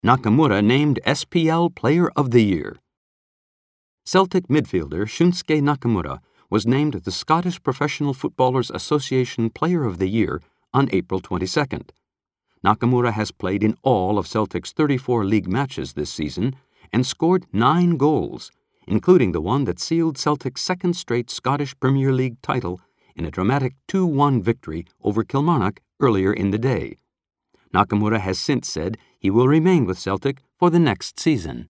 Nakamura named SPL Player of the Year. Celtic midfielder Shunsuke Nakamura was named the Scottish Professional Footballers Association Player of the Year on April 22nd. Nakamura has played in all of Celtic's 34 league matches this season and scored 9 goals, including the one that sealed Celtic's second straight Scottish Premier League title in a dramatic 2-1 victory over Kilmarnock earlier in the day. Nakamura has since said he will remain with Celtic for the next season.